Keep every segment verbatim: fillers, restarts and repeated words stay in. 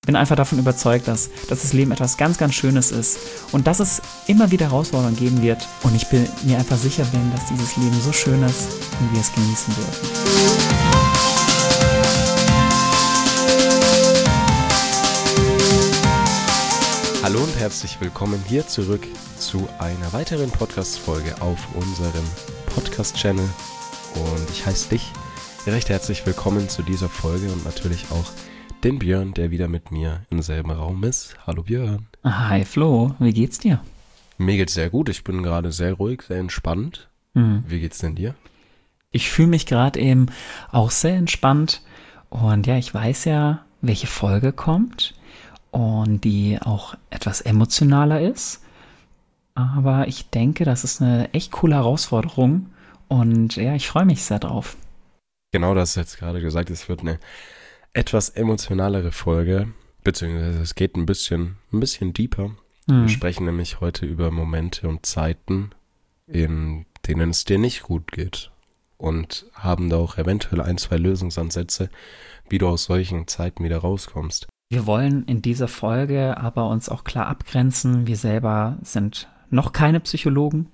bin einfach davon überzeugt, dass, dass das Leben etwas ganz, ganz Schönes ist und dass es immer wieder Herausforderungen geben wird. Und ich bin mir einfach sicher bin, dass dieses Leben so schön ist und wir es genießen dürfen. Hallo und herzlich willkommen hier zurück zu einer weiteren Podcast-Folge auf unserem Podcast-Channel. Und ich heiße dich recht herzlich willkommen zu dieser Folge und natürlich auch den Björn, der wieder mit mir im selben Raum ist. Hallo Björn. Hi Flo, wie geht's dir? Mir geht's sehr gut, ich bin gerade sehr ruhig, sehr entspannt. Hm. Wie geht's denn dir? Ich fühle mich gerade eben auch sehr entspannt und ja, ich weiß ja, welche Folge kommt und die auch etwas emotionaler ist, aber ich denke, das ist eine echt coole Herausforderung und ja, ich freue mich sehr drauf. Genau, das hast du jetzt gerade gesagt, es wird eine etwas emotionalere Folge, beziehungsweise es geht ein bisschen, ein bisschen deeper. Hm. Wir sprechen nämlich heute über Momente und Zeiten, in denen es dir nicht gut geht und haben da auch eventuell ein, zwei Lösungsansätze, wie du aus solchen Zeiten wieder rauskommst. Wir wollen in dieser Folge aber uns auch klar abgrenzen. Wir selber sind noch keine Psychologen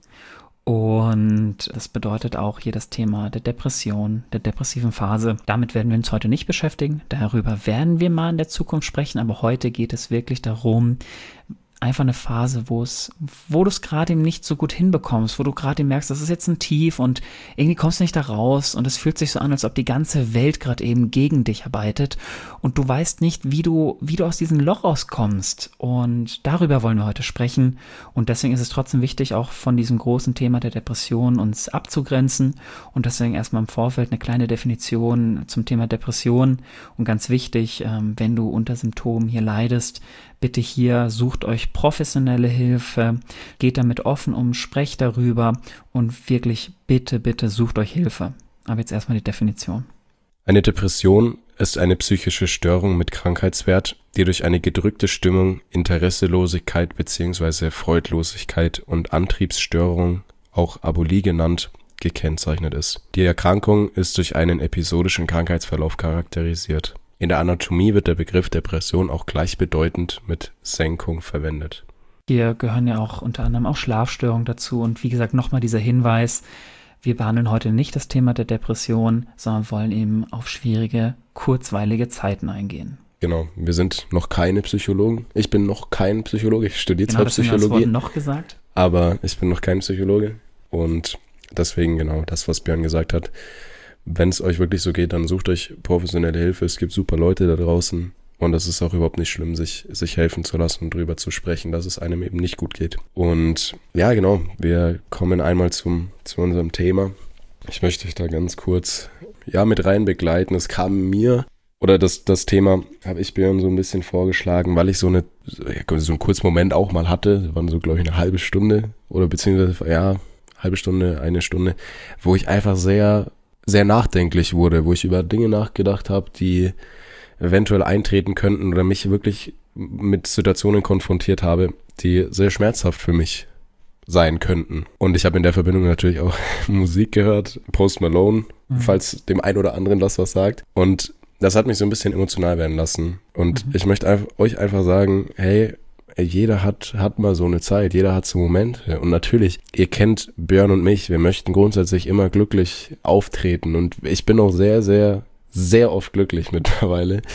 und das bedeutet auch hier das Thema der Depression, der depressiven Phase. Damit werden wir uns heute nicht beschäftigen. Darüber werden wir mal in der Zukunft sprechen, aber heute geht es wirklich darum, einfach eine Phase, wo es, wo du es gerade eben nicht so gut hinbekommst, wo du gerade eben merkst, das ist jetzt ein Tief und irgendwie kommst du nicht da raus und es fühlt sich so an, als ob die ganze Welt gerade eben gegen dich arbeitet und du weißt nicht, wie du, wie du aus diesem Loch rauskommst und darüber wollen wir heute sprechen und deswegen ist es trotzdem wichtig, auch von diesem großen Thema der Depression uns abzugrenzen und deswegen erstmal im Vorfeld eine kleine Definition zum Thema Depression und ganz wichtig, wenn du unter Symptomen hier leidest, bitte hier, sucht euch professionelle Hilfe, geht damit offen um, sprecht darüber und wirklich bitte, bitte sucht euch Hilfe. Aber jetzt erstmal die Definition. Eine Depression ist eine psychische Störung mit Krankheitswert, die durch eine gedrückte Stimmung, Interesselosigkeit bzw. Freudlosigkeit und Antriebsstörung, auch Abulie genannt, gekennzeichnet ist. Die Erkrankung ist durch einen episodischen Krankheitsverlauf charakterisiert. In der Anatomie wird der Begriff Depression auch gleichbedeutend mit Senkung verwendet. Hier gehören ja auch unter anderem auch Schlafstörungen dazu und wie gesagt nochmal dieser Hinweis, wir behandeln heute nicht das Thema der Depression, sondern wollen eben auf schwierige, kurzweilige Zeiten eingehen. Genau, wir sind noch keine Psychologen. Ich bin noch kein Psychologe, ich studiere genau, zwar Psychologie, noch gesagt. aber ich bin noch kein Psychologe und deswegen genau das, was Björn gesagt hat. Wenn es euch wirklich so geht, dann sucht euch professionelle Hilfe. Es gibt super Leute da draußen und es ist auch überhaupt nicht schlimm, sich, sich helfen zu lassen und drüber zu sprechen, dass es einem eben nicht gut geht. Und ja, genau, wir kommen einmal zum, zu unserem Thema. Ich möchte euch da ganz kurz ja mit rein begleiten. Es kam mir, oder das, das Thema habe ich Björn so ein bisschen vorgeschlagen, weil ich so, eine, so einen kurzen Moment auch mal hatte. Das waren so, glaube ich, eine halbe Stunde oder beziehungsweise, ja, halbe Stunde, eine Stunde, wo ich einfach sehr... sehr nachdenklich wurde, wo ich über Dinge nachgedacht habe, die eventuell eintreten könnten oder mich wirklich mit Situationen konfrontiert habe, die sehr schmerzhaft für mich sein könnten. Und ich habe in der Verbindung natürlich auch Musik gehört, Post Malone, mhm. falls dem einen oder anderen das was sagt. Und das hat mich so ein bisschen emotional werden lassen. Und mhm. ich möchte einfach, euch einfach sagen, hey, jeder hat, hat mal so eine Zeit, jeder hat so Momente und natürlich, ihr kennt Björn und mich, wir möchten grundsätzlich immer glücklich auftreten und ich bin auch sehr, sehr, sehr oft glücklich mittlerweile,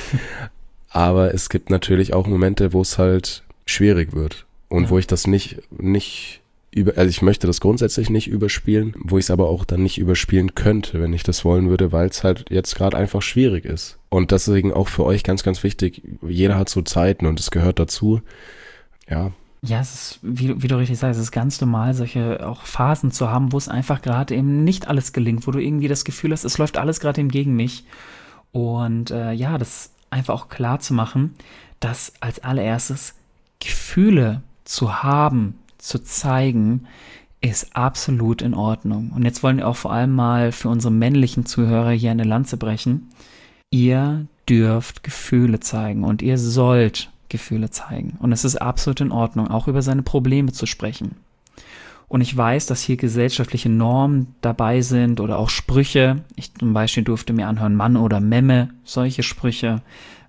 aber es gibt natürlich auch Momente, wo es halt schwierig wird und ja. wo ich das nicht, nicht über, also ich möchte das grundsätzlich nicht überspielen, wo ich es aber auch dann nicht überspielen könnte, wenn ich das wollen würde, weil es halt jetzt gerade einfach schwierig ist und deswegen auch für euch ganz, ganz wichtig, jeder hat so Zeiten und es gehört dazu. Ja. Ja, es ist, wie, wie du richtig sagst, es ist ganz normal, solche auch Phasen zu haben, wo es einfach gerade eben nicht alles gelingt, wo du irgendwie das Gefühl hast, es läuft alles gerade eben gegen mich. Und äh, ja, das einfach auch klar zu machen, dass als allererstes Gefühle zu haben, zu zeigen, ist absolut in Ordnung. Und jetzt wollen wir auch vor allem mal für unsere männlichen Zuhörer hier eine Lanze brechen. Ihr dürft Gefühle zeigen und ihr sollt Gefühle zeigen. Und es ist absolut in Ordnung, auch über seine Probleme zu sprechen. Und ich weiß, dass hier gesellschaftliche Normen dabei sind oder auch Sprüche. Ich zum Beispiel durfte mir anhören, Mann oder Memme, solche Sprüche.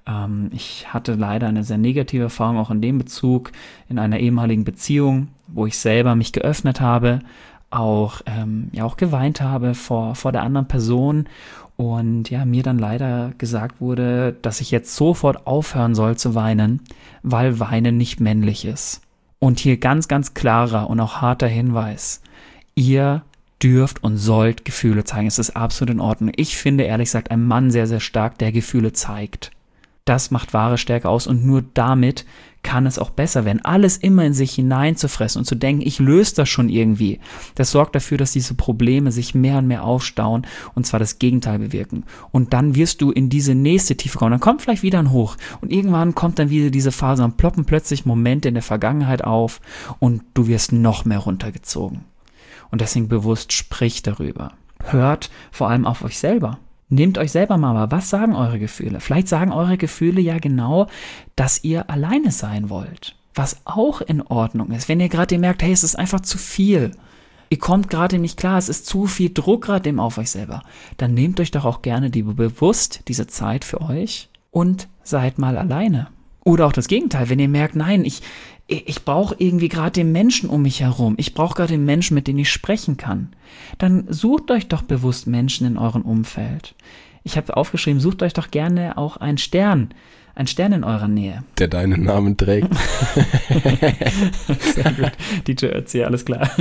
Ähm, ich hatte leider eine sehr negative Erfahrung auch in dem Bezug in einer ehemaligen Beziehung, wo ich selber mich geöffnet habe, auch, ähm, ja, auch geweint habe vor, vor der anderen Person und ja, mir dann leider gesagt wurde, dass ich jetzt sofort aufhören soll zu weinen, weil Weinen nicht männlich ist. Und hier ganz, ganz klarer und auch harter Hinweis. Ihr dürft und sollt Gefühle zeigen. Es ist absolut in Ordnung. Ich finde, ehrlich gesagt, ein Mann sehr, sehr stark, der Gefühle zeigt. Das macht wahre Stärke aus und nur damit kann es auch besser werden. Alles immer in sich hineinzufressen und zu denken, ich löse das schon irgendwie. Das sorgt dafür, dass diese Probleme sich mehr und mehr aufstauen und zwar das Gegenteil bewirken. Und dann wirst du in diese nächste Tiefe kommen. Dann kommt vielleicht wieder ein Hoch und irgendwann kommt dann wieder diese Phase, dann ploppen plötzlich Momente in der Vergangenheit auf und du wirst noch mehr runtergezogen. Und deswegen bewusst spricht darüber. Hört vor allem auf euch selber. Nehmt euch selber mal wahr, was sagen eure Gefühle? Vielleicht sagen eure Gefühle ja genau, dass ihr alleine sein wollt. Was auch in Ordnung ist. Wenn ihr gerade merkt, hey, es ist einfach zu viel. Ihr kommt gerade nicht klar, es ist zu viel Druck gerade auf euch selber. Dann nehmt euch doch auch gerne die, bewusst diese Zeit für euch und seid mal alleine. Oder auch das Gegenteil, wenn ihr merkt, nein, ich, ich brauche irgendwie gerade den Menschen um mich herum. Ich brauche gerade den Menschen, mit dem ich sprechen kann. Dann sucht euch doch bewusst Menschen in eurem Umfeld. Ich habe aufgeschrieben, sucht euch doch gerne auch einen Stern, einen Stern in eurer Nähe. Der deinen Namen trägt. Sehr gut. D J Ötzi, alles klar.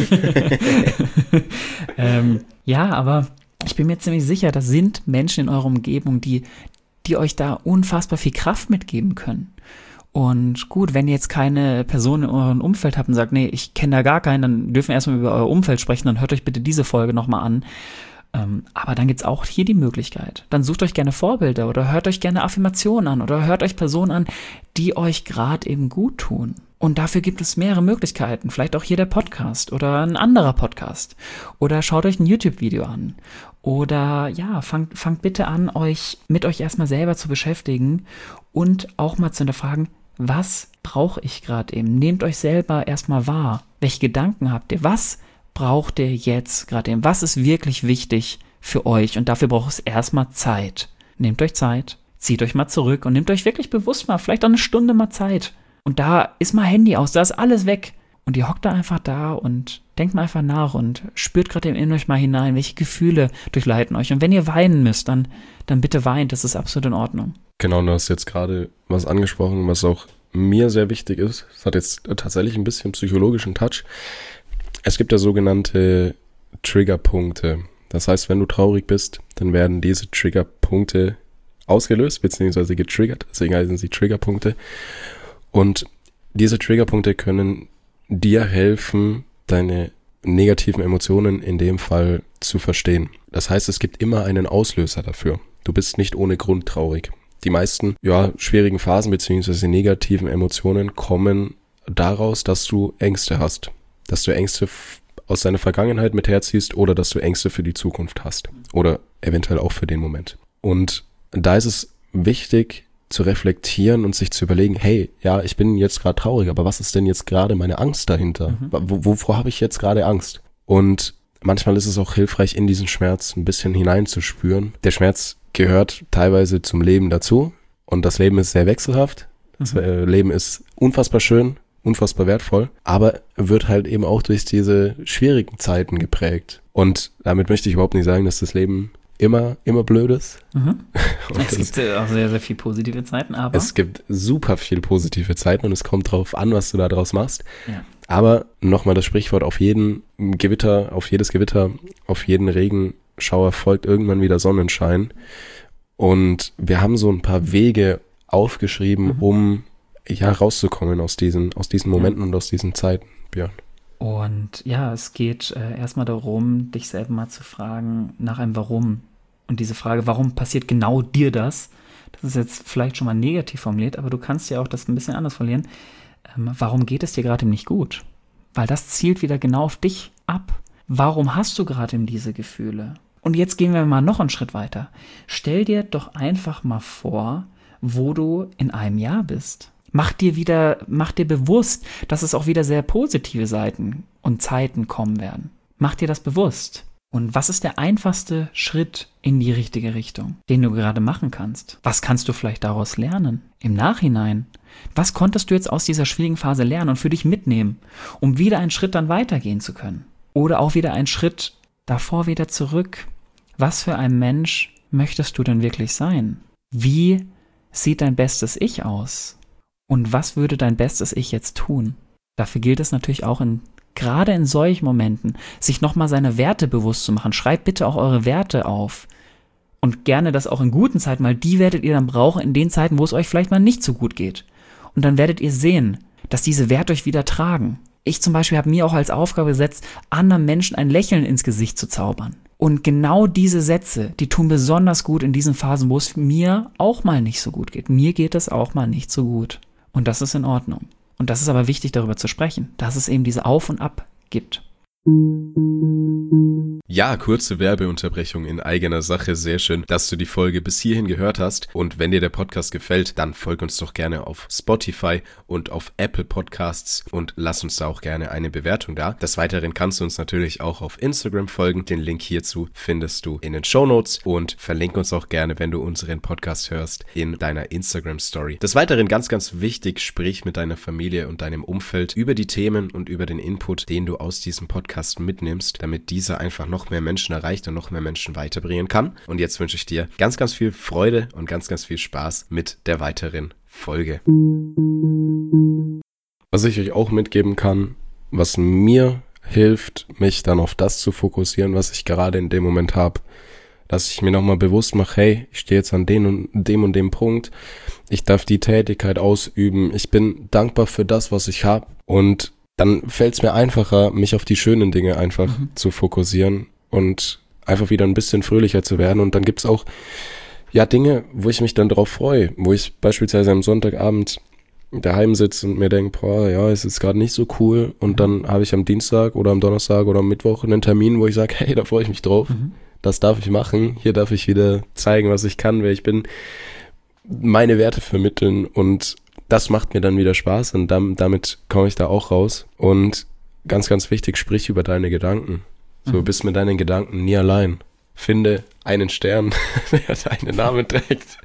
ähm, ja, aber ich bin mir ziemlich sicher, das sind Menschen in eurer Umgebung, die, die euch da unfassbar viel Kraft mitgeben können. Und gut, wenn ihr jetzt keine Person in eurem Umfeld habt und sagt, nee, ich kenne da gar keinen, dann dürfen wir erstmal über euer Umfeld sprechen, dann hört euch bitte diese Folge nochmal an. Ähm, aber dann gibt's auch hier die Möglichkeit. Dann sucht euch gerne Vorbilder oder hört euch gerne Affirmationen an oder hört euch Personen an, die euch gerade eben gut tun. Und dafür gibt es mehrere Möglichkeiten. Vielleicht auch hier der Podcast oder ein anderer Podcast. Oder schaut euch ein YouTube-Video an. Oder ja, fangt, fangt bitte an, euch mit euch erstmal selber zu beschäftigen und auch mal zu hinterfragen, was brauche ich gerade eben? Nehmt euch selber erstmal wahr. Welche Gedanken habt ihr? Was braucht ihr jetzt gerade eben? Was ist wirklich wichtig für euch? Und dafür braucht es erstmal Zeit. Nehmt euch Zeit, zieht euch mal zurück und nehmt euch wirklich bewusst mal, vielleicht auch eine Stunde mal Zeit. Und da ist mal Handy aus, da ist alles weg. Und ihr hockt da einfach da und denkt mal einfach nach und spürt gerade in euch mal hinein, welche Gefühle durchleiten euch. Und wenn ihr weinen müsst, dann, dann bitte weint, das ist absolut in Ordnung. Genau, du hast jetzt gerade was angesprochen, was auch mir sehr wichtig ist. Es hat jetzt tatsächlich ein bisschen psychologischen Touch. Es gibt ja sogenannte Triggerpunkte. Das heißt, wenn du traurig bist, dann werden diese Triggerpunkte ausgelöst bzw. getriggert. Deswegen heißen sie Triggerpunkte. Und diese Triggerpunkte können dir helfen, deine negativen Emotionen in dem Fall zu verstehen. Das heißt, es gibt immer einen Auslöser dafür. Du bist nicht ohne Grund traurig. Die meisten, ja, schwierigen Phasen bzw. negativen Emotionen kommen daraus, dass du Ängste hast. Dass du Ängste f- aus deiner Vergangenheit mit herziehst oder dass du Ängste für die Zukunft hast. Oder eventuell auch für den Moment. Und da ist es wichtig, zu reflektieren und sich zu überlegen, hey, ja, ich bin jetzt gerade traurig, aber was ist denn jetzt gerade meine Angst dahinter? Mhm. W- wovor habe ich jetzt gerade Angst? Und manchmal ist es auch hilfreich, in diesen Schmerz ein bisschen hineinzuspüren. Der Schmerz gehört teilweise zum Leben dazu und das Leben ist sehr wechselhaft. Das mhm. Leben ist unfassbar schön, unfassbar wertvoll, aber wird halt eben auch durch diese schwierigen Zeiten geprägt. Und damit möchte ich überhaupt nicht sagen, dass das Leben immer, immer blöd ist. Mhm. Es gibt ja auch sehr, sehr viel positive Zeiten, aber es gibt super viel positive Zeiten und es kommt drauf an, was du da draus machst. Ja. Aber nochmal das Sprichwort, auf jeden Gewitter, auf jedes Gewitter, auf jeden Regenschauer folgt irgendwann wieder Sonnenschein. Und wir haben so ein paar Wege aufgeschrieben, mhm. um ja rauszukommen aus diesen, aus diesen Momenten ja. und aus diesen Zeiten, Björn. Und ja, es geht äh, erstmal darum, dich selber mal zu fragen nach einem Warum. Und diese Frage, warum passiert genau dir das? Das ist jetzt vielleicht schon mal negativ formuliert, aber du kannst ja auch das ein bisschen anders formulieren. Ähm, warum geht es dir gerade nicht gut? Weil das zielt wieder genau auf dich ab. Warum hast du gerade eben diese Gefühle? Und jetzt gehen wir mal noch einen Schritt weiter. Stell dir doch einfach mal vor, wo du in einem Jahr bist. Mach dir wieder, mach dir bewusst, dass es auch wieder sehr positive Seiten und Zeiten kommen werden. Mach dir das bewusst. Und was ist der einfachste Schritt in die richtige Richtung, den du gerade machen kannst? Was kannst du vielleicht daraus lernen? Im Nachhinein, was konntest du jetzt aus dieser schwierigen Phase lernen und für dich mitnehmen, um wieder einen Schritt dann weitergehen zu können? Oder auch wieder einen Schritt davor wieder zurück. Was für ein Mensch möchtest du denn wirklich sein? Wie sieht dein bestes Ich aus? Und was würde dein bestes Ich jetzt tun? Dafür gilt es natürlich auch in gerade in solchen Momenten, sich nochmal seine Werte bewusst zu machen. Schreibt bitte auch eure Werte auf. Und gerne das auch in guten Zeiten, weil die werdet ihr dann brauchen in den Zeiten, wo es euch vielleicht mal nicht so gut geht. Und dann werdet ihr sehen, dass diese Werte euch wieder tragen. Ich zum Beispiel habe mir auch als Aufgabe gesetzt, anderen Menschen ein Lächeln ins Gesicht zu zaubern. Und genau diese Sätze, die tun besonders gut in diesen Phasen, wo es mir auch mal nicht so gut geht. Mir geht es auch mal nicht so gut. Und das ist in Ordnung. Und das ist aber wichtig, darüber zu sprechen, dass es eben diese Auf und Ab gibt. Ja, kurze Werbeunterbrechung in eigener Sache. Sehr schön, dass du die Folge bis hierhin gehört hast. Und wenn dir der Podcast gefällt, dann folg uns doch gerne auf Spotify und auf Apple Podcasts und lass uns da auch gerne eine Bewertung da. Des Weiteren kannst du uns natürlich auch auf Instagram folgen. Den Link hierzu findest du in den Shownotes und verlink uns auch gerne, wenn du unseren Podcast hörst, in deiner Instagram-Story. Des Weiteren ganz, ganz wichtig, sprich mit deiner Familie und deinem Umfeld über die Themen und über den Input, den du aus diesem Podcast mitnimmst, damit dieser einfach noch mehr Menschen erreicht und noch mehr Menschen weiterbringen kann. Und jetzt wünsche ich dir ganz, ganz viel Freude und ganz, ganz viel Spaß mit der weiteren Folge. Was ich euch auch mitgeben kann, was mir hilft, mich dann auf das zu fokussieren, was ich gerade in dem Moment habe, dass ich mir nochmal bewusst mache, hey, ich stehe jetzt an dem und dem und dem Punkt, ich darf die Tätigkeit ausüben, ich bin dankbar für das, was ich habe und dann fällt es mir einfacher, mich auf die schönen Dinge einfach mhm. zu fokussieren und einfach wieder ein bisschen fröhlicher zu werden. Und dann gibt's auch ja Dinge, wo ich mich dann drauf freue, wo ich beispielsweise am Sonntagabend daheim sitze und mir denke, boah, ja, es ist gerade nicht so cool. Und dann habe ich am Dienstag oder am Donnerstag oder am Mittwoch einen Termin, wo ich sage, hey, da freue ich mich drauf. Mhm. Das darf ich machen. Hier darf ich wieder zeigen, was ich kann, wer ich bin, meine Werte vermitteln und das macht mir dann wieder Spaß und damit komme ich da auch raus. Und ganz, ganz wichtig, sprich über deine Gedanken. So, mhm. bist mit deinen Gedanken nie allein. Finde einen Stern, der deinen Namen trägt.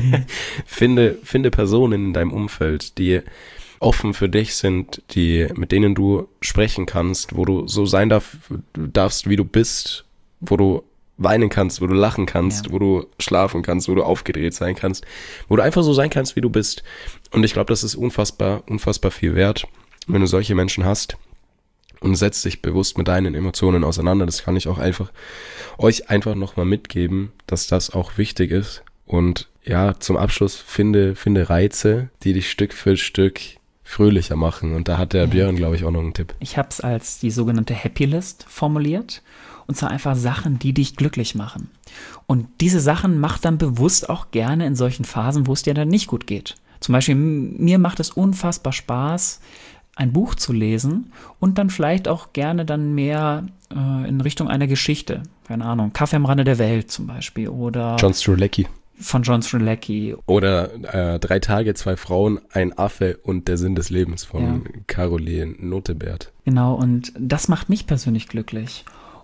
finde, finde Personen in deinem Umfeld, die offen für dich sind, die, mit denen du sprechen kannst, wo du so sein darf, darfst, wie du bist, wo du weinen kannst, wo du lachen kannst, ja. wo du schlafen kannst, wo du aufgedreht sein kannst, wo du einfach so sein kannst, wie du bist. Und ich glaube, das ist unfassbar, unfassbar viel wert, wenn du solche Menschen hast und setzt dich bewusst mit deinen Emotionen auseinander. Das kann ich auch einfach euch einfach nochmal mitgeben, dass das auch wichtig ist. Und ja, zum Abschluss finde, finde Reize, die dich Stück für Stück fröhlicher machen. Und da hat der ja. Björn, glaube ich, auch noch einen Tipp. Ich habe es als die sogenannte Happy List formuliert. Und zwar einfach Sachen, die dich glücklich machen. Und diese Sachen mach dann bewusst auch gerne in solchen Phasen, wo es dir dann nicht gut geht. Zum Beispiel, mir macht es unfassbar Spaß, ein Buch zu lesen und dann vielleicht auch gerne dann mehr äh, in Richtung einer Geschichte. Keine Ahnung, Kaffee am Rande der Welt zum Beispiel oder John Strzelecki. Von John Strzelecki. Oder äh, Drei Tage, zwei Frauen, ein Affe und der Sinn des Lebens von ja. Caroline Notebert. Genau, und das macht mich persönlich glücklich.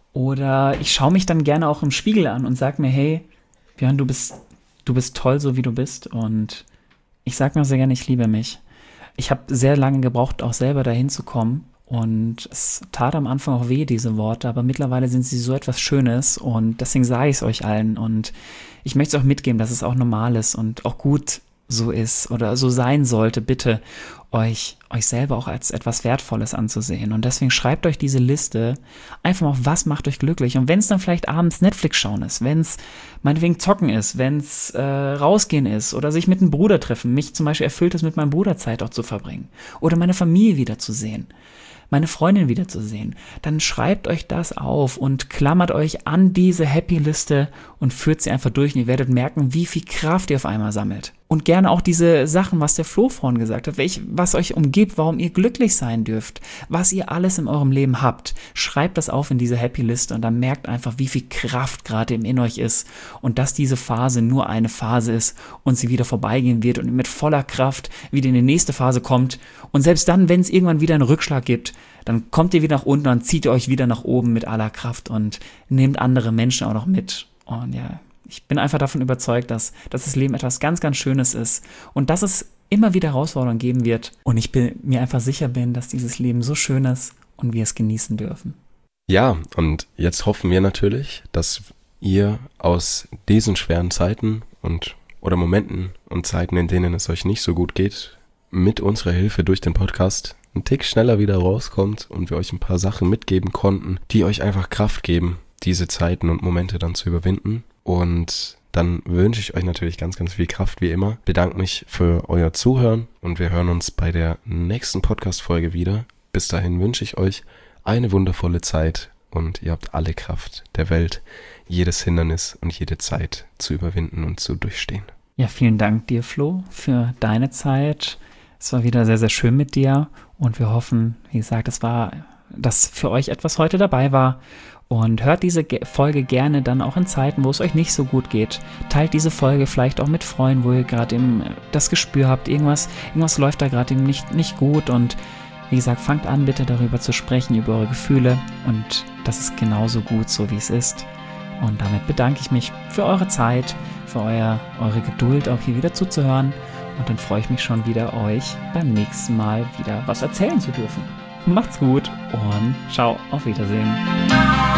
Oder ich schaue mich dann gerne auch im Spiegel an und sage mir, hey, Björn, du bist, du bist toll, so wie du bist. Und ich sage mir sehr gerne, ich liebe mich. Ich habe sehr lange gebraucht, auch selber dahin zu kommen. Und es tat am Anfang auch weh, diese Worte. Aber mittlerweile sind sie so etwas Schönes. Und deswegen sage ich es euch allen. Und ich möchte es auch mitgeben, dass es auch normal ist und auch gut so ist oder so sein sollte, bitte euch, euch selber auch als etwas Wertvolles anzusehen. Und deswegen schreibt euch diese Liste einfach mal, was macht euch glücklich. Und wenn es dann vielleicht abends Netflix schauen ist, wenn es meinetwegen zocken ist, wenn es äh, rausgehen ist oder sich mit einem Bruder treffen. Mich zum Beispiel erfüllt es, mit meinem Bruder Zeit auch zu verbringen. Oder meine Familie wiederzusehen. Meine Freundin wiederzusehen, dann schreibt euch das auf und klammert euch an diese Happy-Liste und führt sie einfach durch und ihr werdet merken, wie viel Kraft ihr auf einmal sammelt. Und gerne auch diese Sachen, was der Flo vorhin gesagt hat, welch, was euch umgibt, warum ihr glücklich sein dürft, was ihr alles in eurem Leben habt. Schreibt das auf in diese Happy-Liste und dann merkt einfach, wie viel Kraft gerade in euch ist und dass diese Phase nur eine Phase ist und sie wieder vorbeigehen wird und mit voller Kraft wieder in die nächste Phase kommt. Und selbst dann, wenn es irgendwann wieder einen Rückschlag gibt, dann kommt ihr wieder nach unten und zieht ihr euch wieder nach oben mit aller Kraft und nehmt andere Menschen auch noch mit. Und ja, ich bin einfach davon überzeugt, dass, dass das Leben etwas ganz, ganz Schönes ist und dass es immer wieder Herausforderungen geben wird. Und ich bin, mir einfach sicher bin, dass dieses Leben so schön ist und wir es genießen dürfen. Ja, und jetzt hoffen wir natürlich, dass ihr aus diesen schweren Zeiten und oder Momenten und Zeiten, in denen es euch nicht so gut geht, mit unserer Hilfe durch den Podcast einen Tick schneller wieder rauskommt und wir euch ein paar Sachen mitgeben konnten, die euch einfach Kraft geben, diese Zeiten und Momente dann zu überwinden. Und dann wünsche ich euch natürlich ganz, ganz viel Kraft, wie immer. Bedanke mich für euer Zuhören und wir hören uns bei der nächsten Podcast-Folge wieder. Bis dahin wünsche ich euch eine wundervolle Zeit und ihr habt alle Kraft der Welt, jedes Hindernis und jede Zeit zu überwinden und zu durchstehen. Ja, vielen Dank dir, Flo, für deine Zeit. Es war wieder sehr, sehr schön mit dir und wir hoffen, wie gesagt, es war, dass für euch etwas heute dabei war. Und hört diese Folge gerne dann auch in Zeiten, wo es euch nicht so gut geht. Teilt diese Folge vielleicht auch mit Freunden, wo ihr gerade eben das Gespür habt, irgendwas, irgendwas läuft da gerade eben nicht, nicht gut. Und wie gesagt, fangt an, bitte darüber zu sprechen, über eure Gefühle. Und das ist genauso gut, so wie es ist. Und damit bedanke ich mich für eure Zeit, für euer, eure Geduld, auch hier wieder zuzuhören. Und dann freue ich mich schon wieder, euch beim nächsten Mal wieder was erzählen zu dürfen. Macht's gut und ciao, auf Wiedersehen.